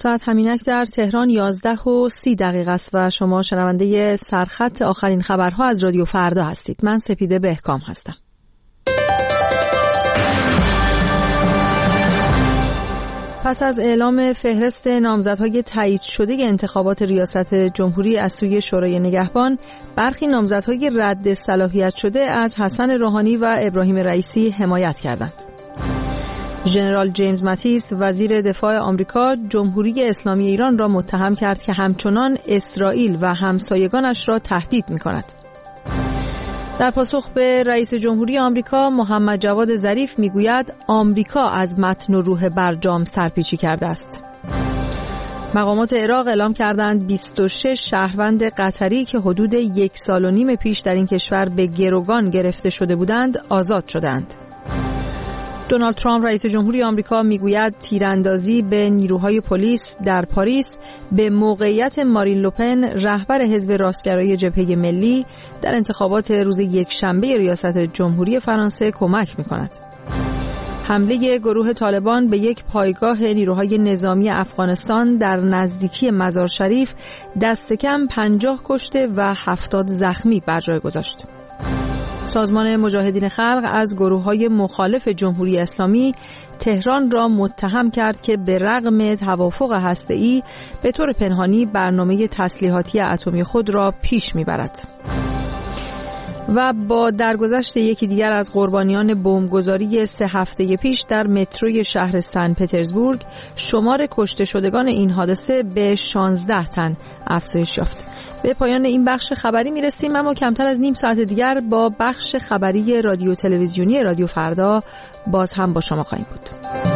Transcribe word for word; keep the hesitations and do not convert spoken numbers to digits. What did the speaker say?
ساعت همینک در تهران یازده و سی دقیقه است و شما شنونده سرخط آخرین خبرها از رادیو فردا هستید. من سپیده بهکام هستم. پس از اعلام فهرست نامزدهای تایید شده انتخابات ریاست جمهوری از سوی شورای نگهبان، برخی نامزدهای رد صلاحیت شده از حسن روحانی و ابراهیم رئیسی حمایت کردند. ژنرال جیمز ماتیس وزیر دفاع آمریکا جمهوری اسلامی ایران را متهم کرد که همچنان اسرائیل و همسایگانش را تهدید می‌کند. در پاسخ به رئیس جمهوری آمریکا محمد جواد ظریف میگوید آمریکا از متن و روح برجام سرپیچی کرده است. مقامات عراق اعلام کردند بیست و شش شهروند قطری که حدود یک سال و نیم پیش در این کشور به گروگان گرفته شده بودند آزاد شدند. دونالد ترامپ رئیس جمهوری آمریکا میگوید تیراندازی به نیروهای پلیس در پاریس به موقعیت مارین لوپن رهبر حزب راستگرای جبهه ملی در انتخابات روز یکشنبه ریاست جمهوری فرانسه کمک می‌کند. حمله گروه طالبان به یک پایگاه نیروهای نظامی افغانستان در نزدیکی مزار شریف دست کم پنجاه کشته و هفتاد زخمی بر جای گذاشت. سازمان مجاهدین خلق از گروه‌های مخالف جمهوری اسلامی تهران را متهم کرد که به رغم توافق هسته‌ای به طور پنهانی برنامه تسلیحاتی اتمی خود را پیش می‌برد. و با درگذشت یکی دیگر از قربانیان بمبگذاری سه هفته پیش در متروی شهر سن پترزبورگ، شمار کشته شدگان این حادثه به شانزده تن افزایش یافت. به پایان این بخش خبری میرسیم، اما کمتر از نیم ساعت دیگر با بخش خبری رادیو تلویزیونی رادیو فردا باز هم با شما خواهیم بود.